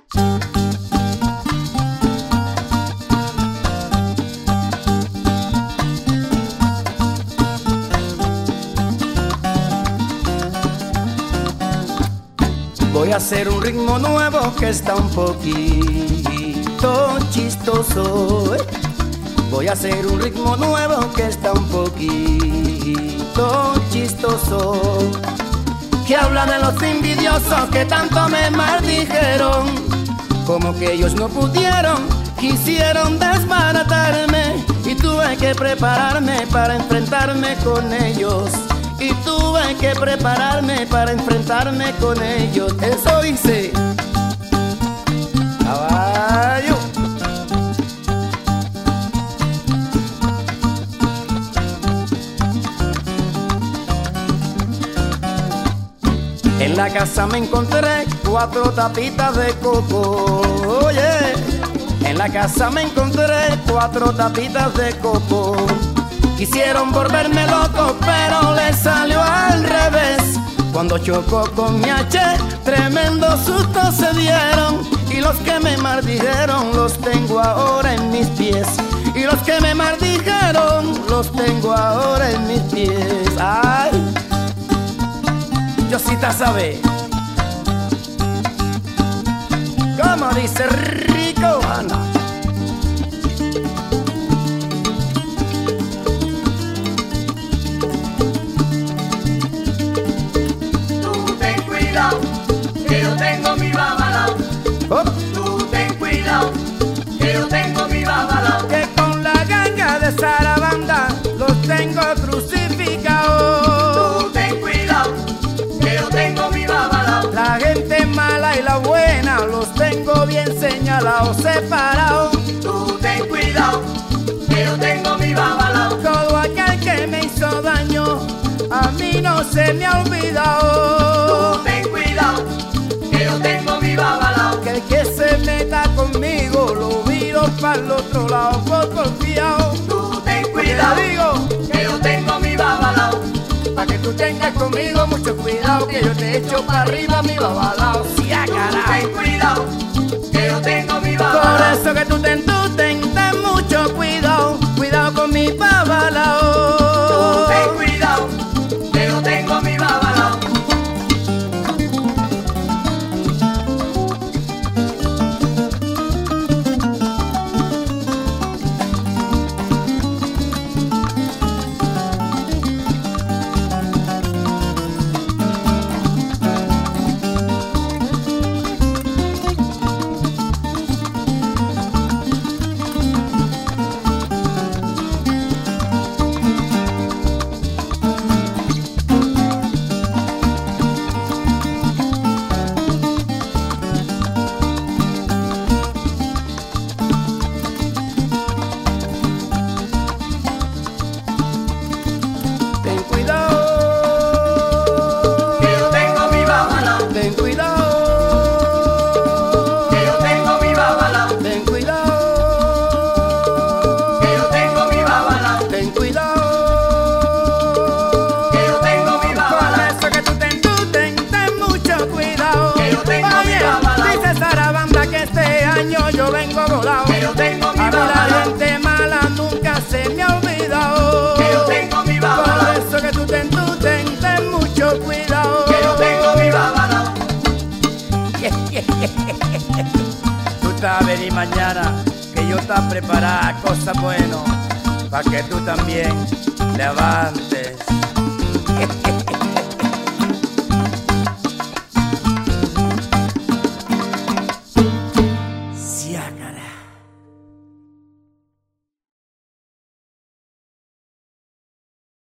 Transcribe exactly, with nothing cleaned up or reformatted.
Voy a hacer un ritmo nuevo que está un poquito chistoso. Voy a hacer un ritmo nuevo que está un poquito chistoso, que habla de los envidiosos que tanto me maldijeron, como que ellos no pudieron, quisieron desbaratarme, y tuve que prepararme para enfrentarme con ellos. Y tuve que prepararme para enfrentarme con ellos. Eso dice caballo. En la casa me encontré cuatro tapitas de coco. Oye, en la casa me encontré cuatro tapitas de coco. Quisieron volverme loco, pero les salió al revés. Cuando chocó con mi H, tremendo susto se dieron. Y los que me maldijeron los tengo ahora en mis pies. Y los que me maldijeron los tengo ahora en mis pies. Ay, yo sí te sabe. Como dice Rico, Ana. Que yo tengo mi babalao. Oh. Tú ten cuidado, que yo tengo mi babalao. Que con la ganga de Sarabanda los tengo crucificados. Tú ten cuidado, que yo tengo mi babalao. La gente mala y la buena los tengo bien señalados, separados. Tú ten cuidado, que yo tengo mi babalao. Todo aquel que me hizo daño a mí no se me ha olvidado. Tú ten cuidado, que yo tengo mi babalao. Que el que se meta conmigo lo viro para el otro lado por confiado. Tú ten cuidado, digo, que yo tengo mi babalao. pa' que tú tengas conmigo mucho cuidado, que yo te echo para arriba mi babalao. Sí, a Tú carajo. ten cuidado, que yo tengo mi Por babalao. eso que tú ten, tú ten, ten mucho cuidado, cuidado con mi babalao. Tú ten cuidado, que yo tengo mi babalao. Ten cuidado, Que yo tengo mi babalao. ten cuidado, Que yo tengo mi babalao. ten cuidado, Que yo tengo mi babalao. ten cuidado. Que yo tengo mi Por babalao. eso que tú ten, tú ten, ten mucho cuidado. Que yo tengo mi Oye, babalao. dice Sarabanda que este año yo vengo volado. Que yo tengo mi A mí la babalao. gente mala nunca se me ha olvidado. Que yo tengo mi Por babalao. eso que tú ten, tú ten, ten mucho cuidado. Que yo tengo mi babalao. Tú estás a venir mañana, que yo está preparada cosas buenas, para que tú también levantes. Sí, ah, caray.